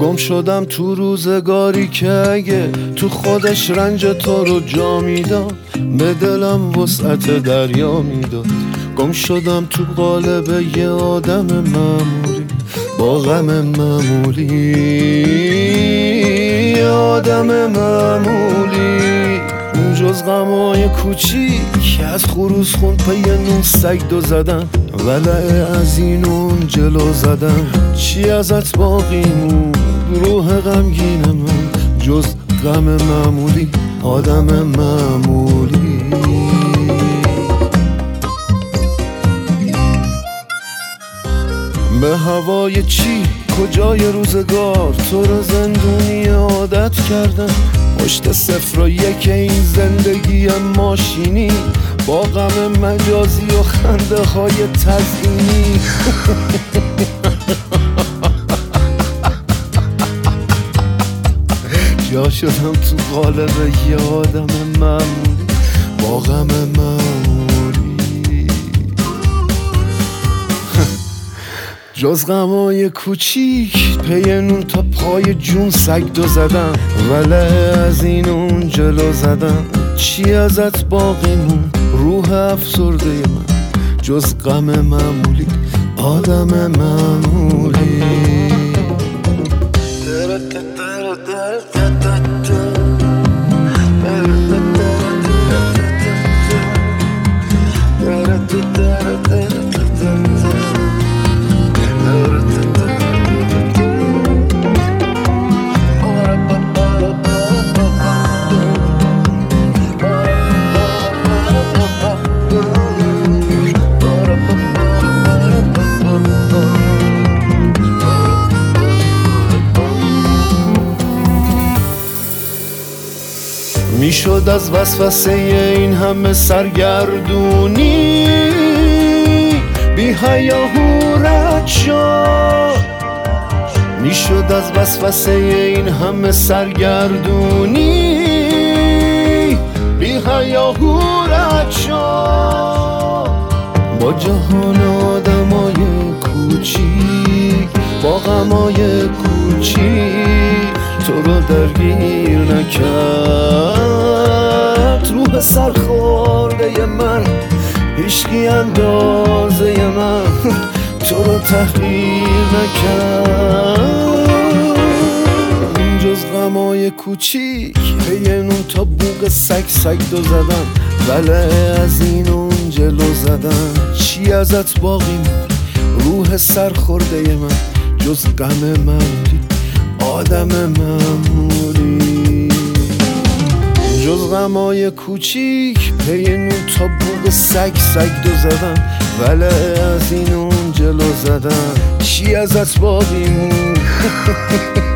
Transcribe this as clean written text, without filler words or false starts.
گم شدم تو روزگاری که اگه تو خودش رنج تو رو جا میداد به دلم وسعت دریا میداد. گم شدم تو قالب یه آدم معمولی با غم معمولی، آدم معمولی. جز غمای کوچیک از خروس خون پی نون سگ دو زدن، ولع از این اون جلو زدن. چی ازت باقی مون روح غمگین من جز غم معمولی، آدم معمولی. به هوای چی کجای روزگار تو رو زندونی عادت کردم. پشت صفر و یک این زندگی ماشینی با غم مجازی و خنده های تزیینی. جا شدم تو قالب یه آدم معمولی با غم معمولی. جز غمای کوچیک پی نون تا پای جون سگ دو زدن، وله از این اون جلو زدن. چی ازت باقی مون روح افسرده من جز غم معمولی، آدم معمولی. میشد از وسوسه این همه سرگردونی بی حیاهو رد شد. میشد از وسوسه این همه سرگردونی بی حیاهو رد شد. با جهان آدمای کوچیک با غمای کوچیک تو رو درگیر نکرد روح سرخورده من، هیچکی اندازه من تو رو تحقیر نکرد. جز غمای کوچیک پی نون تا بوق سگ دو زدن، وله از این اون جلو زدن. چی ازت باقی من روح سرخورده من جز غم معمولی، آدم معمولی. جز غمای کوچیک پی نون تا بوق سگ دو زدن، وله از این اون جلو زدن. چی ازت باقی مون